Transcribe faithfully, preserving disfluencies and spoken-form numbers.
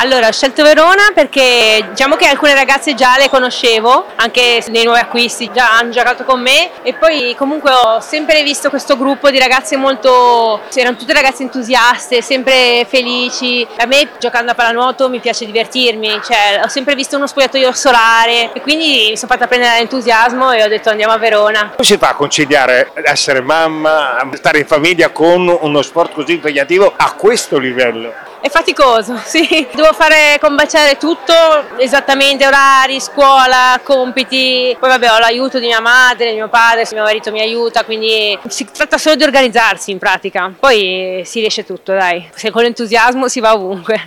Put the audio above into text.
Allora, ho scelto Verona perché diciamo che alcune ragazze già le conoscevo, anche nei nuovi acquisti già hanno giocato con me, e poi comunque ho sempre visto questo gruppo di ragazze molto, erano tutte ragazze entusiaste, sempre felici. A me giocando a pallanuoto mi piace divertirmi, cioè ho sempre visto uno spogliatoio solare e quindi mi sono fatta prendere l'entusiasmo e ho detto andiamo a Verona. Come si fa a conciliare essere mamma, stare in famiglia con uno sport così impegnativo a questo livello? È faticoso, sì, devo fare combaciare tutto, esattamente orari, scuola, compiti, poi vabbè ho l'aiuto di mia madre, di mio padre, mio marito mi aiuta, quindi si tratta solo di organizzarsi in pratica, poi si riesce tutto, dai, se con l'entusiasmo si va ovunque.